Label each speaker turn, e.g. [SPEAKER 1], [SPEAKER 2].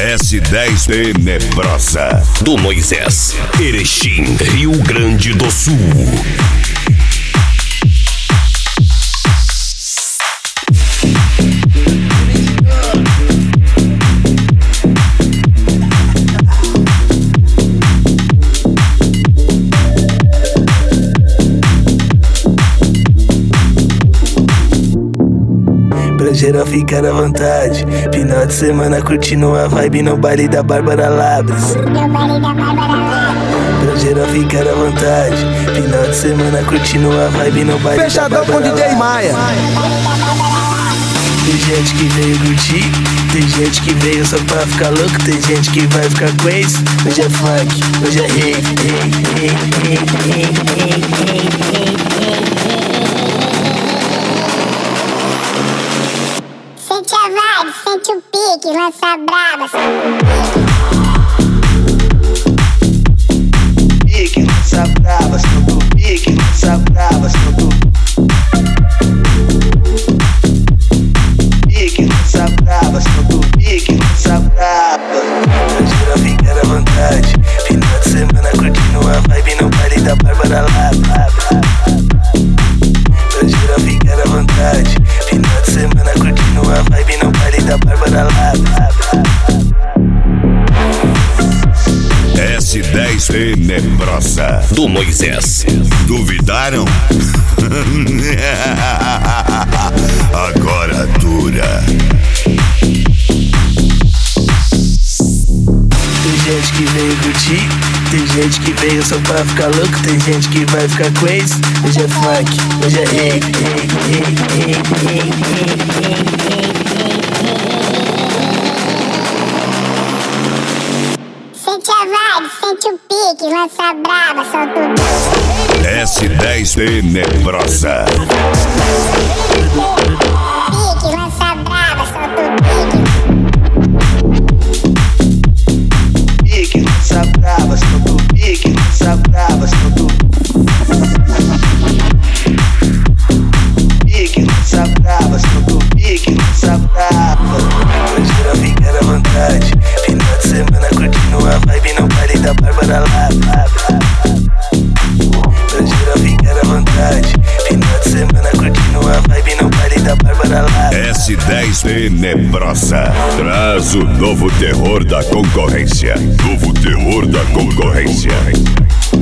[SPEAKER 1] S10 Tenebrosa, do Moisés, Erechim, Rio Grande do Sul.
[SPEAKER 2] Pra geral ficar à vontade, final de semana curtindo a vibe no baile da Bárbara Labres. Pra geral ficar à vontade, final de semana curtindo a vibe no baile
[SPEAKER 3] Fechadão
[SPEAKER 2] da Bárbara
[SPEAKER 3] com DJ Maia.
[SPEAKER 2] Tem gente que veio curtir, tem gente que veio só pra ficar louco, tem gente que vai ficar crazy. Hoje é funk, hoje é rave.
[SPEAKER 4] Sente a vibe, sente o pique, lança braba.
[SPEAKER 2] Pique, lança braba, solta o pique, lança braba, solta o pique, lança braba, solta o pique, lança braba. Pra geral ficar à vontade, final de semana curtindo a vibe no baile da Bárbara Labra. Pra geral ficar à vontade, final de semana curtindo a vibe no baile da Bárbara Labra.
[SPEAKER 1] S10 Tenebrosa, do Moisés. Duvidaram? Agora dura.
[SPEAKER 2] Tem gente que veio curtir, tem gente que veio só pra ficar louco, tem gente que vai ficar crazy. Hoje é funk, hoje é rave.
[SPEAKER 4] Sente a vibe, sente o pique, lança braba, solta o
[SPEAKER 1] S10 Tenebrosa.
[SPEAKER 4] pique, lança braba, solta o pique.
[SPEAKER 2] Pique, lança braba, solta o pique, lança braba, solta o pique, lança braba, solta o pique, lança braba. Pra geral ficar à vontade, final de semana curtindo a vibe no baile da Bárbara Labra. Pra geral ficar à vontade, final de semana curtindo a vibe no baile da Bárbara Labra.
[SPEAKER 1] S10 Tenebrosa traz o novo terror da concorrência. Novo terror da concorrência.